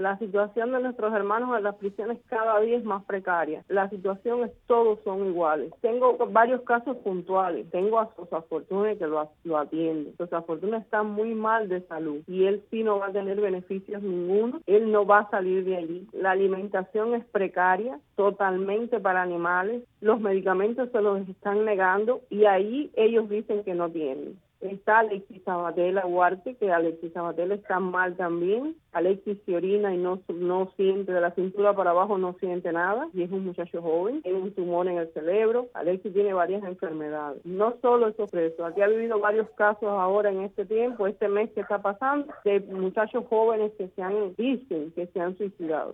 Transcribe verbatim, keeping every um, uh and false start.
La situación de nuestros hermanos en las prisiones cada día es más precaria. La situación es, todos son iguales. Tengo varios casos puntuales. Tengo a Sosa Fortuna que lo, lo atiende. Sosa Fortuna está muy mal de salud y él sí no va a tener beneficios ninguno. Él no va a salir de allí. La alimentación es precaria, totalmente para animales. Los medicamentos se los están negando y ahí ellos dicen que no tienen. Está Alexis Sabatel Huarte, que Alexis Sabatel está mal también. Alexis se orina y no, no siente, de la cintura para abajo no siente nada, y es un muchacho joven, tiene un tumor en el cerebro. Alexis tiene varias enfermedades. No solo esos presos, aquí ha habido varios casos ahora en este tiempo, este mes que está pasando, de muchachos jóvenes que se han, dicen que se han suicidado.